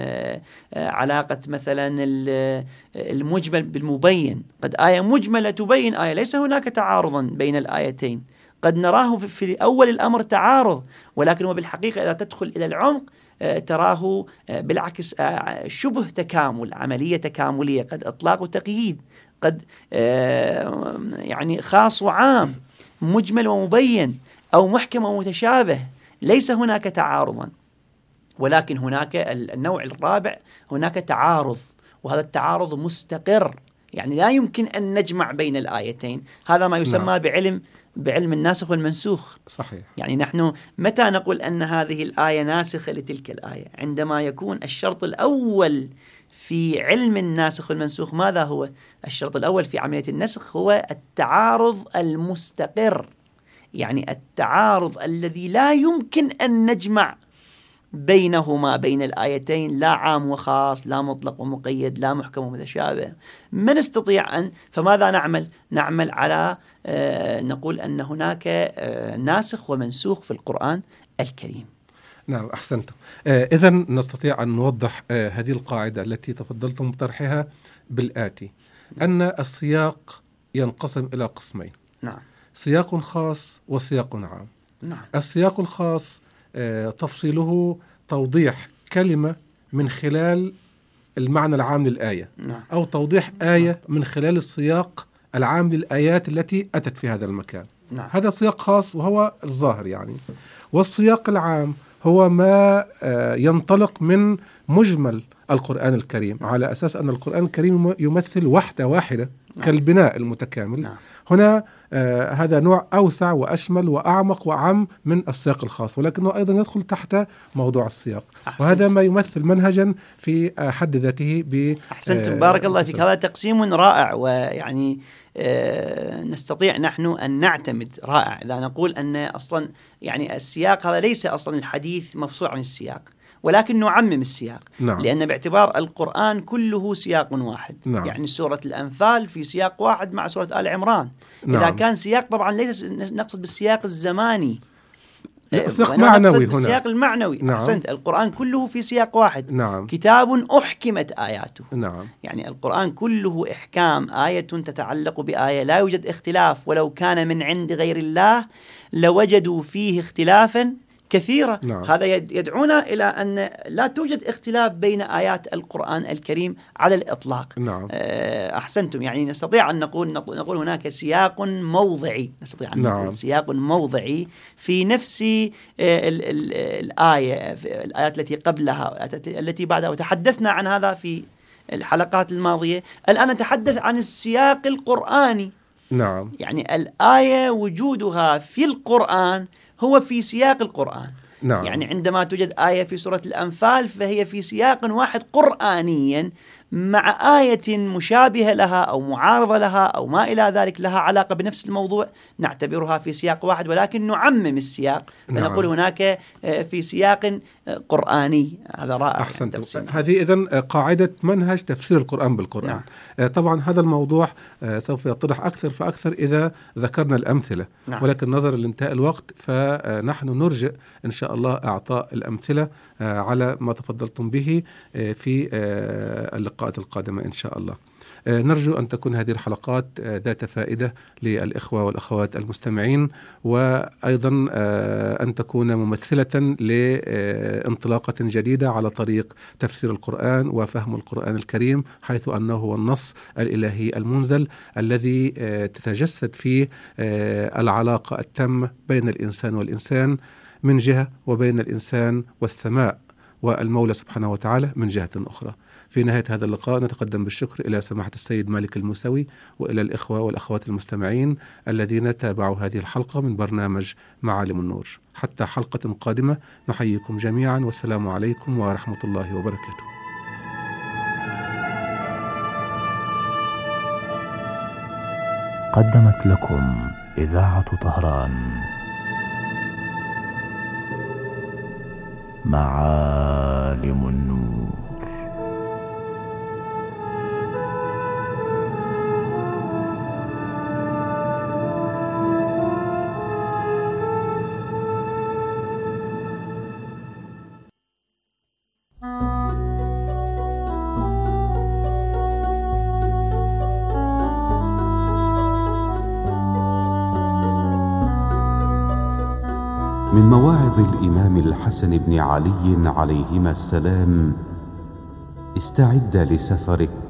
علاقة مثلا المجمل بالمبين. قد آية مجملة تبين آية، ليس هناك تعارضا بين الآيتين. قد نراه في أول الأمر تعارض، ولكن وبالحقيقة إذا تدخل إلى العمق تراه بالعكس شبه تكامل، عملية تكاملية، قد إطلاق وتقييد، قد يعني خاص وعام. مجمل ومبين أو محكم ومتشابه، ليس هناك تعارضا، ولكن هناك النوع الرابع هناك تعارض، وهذا التعارض مستقر، يعني لا يمكن أن نجمع بين الآيتين. هذا ما يسمى نعم. بعلم بعلم الناسخ والمنسوخ. صحيح. يعني نحن متى نقول أن هذه الآية ناسخة لتلك الآية؟ عندما يكون الشرط الأول في علم الناسخ والمنسوخ ماذا هو؟ الشرط الأول في عملية النسخ هو التعارض المستقر، يعني التعارض الذي لا يمكن أن نجمع بينهما بين الآيتين، لا عام وخاص، لا مطلق ومقيد، لا محكم ومتشابه. ما نستطيع أن فماذا نعمل؟ نعمل على آه نقول أن هناك آه ناسخ ومنسوخ في القرآن الكريم. نعم أحسنتم. آه إذا نستطيع أن نوضح آه هذه القاعدة التي تفضلتم بطرحها بالآتي: أن السياق ينقسم إلى قسمين. نعم. سياق خاص وسياق عام. نعم. السياق الخاص آه تفصيله توضيح كلمة من خلال المعنى العام للآية. نعم. أو توضيح آية من خلال السياق العام للآيات التي أتت في هذا المكان. نعم. هذا سياق خاص وهو الظاهر يعني. والسياق العام هو ما ينطلق من مجمل القرآن الكريم، على أساس أن القرآن الكريم يمثل وحدة واحدة كالبناء المتكامل. نعم. هنا آه هذا نوع أوسع وأشمل وأعمق وأعم من السياق الخاص، ولكنه أيضا يدخل تحت موضوع السياق. أحسنت. وهذا ما يمثل منهجا في حد ذاته. ب أحسنتم، بارك الله فيك. هذا تقسيم رائع، ويعني آه نستطيع نحن أن نعتمد رائع إذا نقول أن أصلا يعني السياق هذا ليس أصلا الحديث مفصول عن السياق، ولكن نعمم السياق. نعم. لأن باعتبار القرآن كله سياق واحد. نعم. يعني سورة الأنفال في سياق واحد مع سورة آل عمران. نعم. إذا كان سياق طبعا ليس نقصد بالسياق الزماني، سياق معنوي هنا. السياق المعنوي. نعم. أحسنت، القرآن كله في سياق واحد. نعم. كتاب أحكمت آياته. نعم. يعني القرآن كله إحكام، آية تتعلق بآية، لا يوجد اختلاف، ولو كان من عند غير الله لوجدوا فيه اختلافا كثيرة. نعم. هذا يدعونا إلى أن لا توجد اختلاف بين آيات القرآن الكريم على الإطلاق. نعم. أحسنتم، يعني نستطيع أن نقول نقول هناك سياق موضعي، نستطيع أن نعم. نقول سياق موضعي في نفس ال ال الآية، في الآيات التي قبلها التي بعدها، وتحدثنا عن هذا في الحلقات الماضية. الآن نتحدث عن السياق القرآني. نعم. يعني الآية وجودها في القرآن هو في سياق القرآن. نعم. يعني عندما توجد آية في سورة الأنفال فهي في سياق واحد قرآنيا، مع آية مشابهة لها أو معارضة لها أو ما إلى ذلك لها علاقة بنفس الموضوع، نعتبرها في سياق واحد، ولكن نعمم السياق فنقول نعم. هناك في سياق قرآني. هذا رائع. أحسنت. هذه إذن قاعدة منهج تفسير القرآن بالقرآن. نعم. طبعا هذا الموضوع سوف يتضح أكثر فأكثر إذا ذكرنا الأمثلة. نعم. ولكن نظرا لانتهاء الوقت فنحن نرجع إن شاء الله إعطاء الأمثلة على ما تفضلتم به في اللقاءات القادمة إن شاء الله. نرجو أن تكون هذه الحلقات ذات فائدة للإخوة والأخوات المستمعين، وأيضا أن تكون ممثلة لانطلاقة جديدة على طريق تفسير القرآن وفهم القرآن الكريم، حيث أنه هو النص الإلهي المنزل الذي تتجسد فيه العلاقة التامة بين الإنسان والإنسان من جهة، وبين الإنسان والسماء والمولى سبحانه وتعالى من جهة أخرى. في نهاية هذا اللقاء نتقدم بالشكر إلى سماحة السيد مالك الموسوي، وإلى الإخوة والأخوات المستمعين الذين تابعوا هذه الحلقة من برنامج معالم النور. حتى حلقة قادمة نحييكم جميعا، والسلام عليكم ورحمة الله وبركاته. قدمت لكم إذاعة طهران معالم النور. من مواعظ الإمام الحسن بن علي عليهما السلام: استعد لسفرك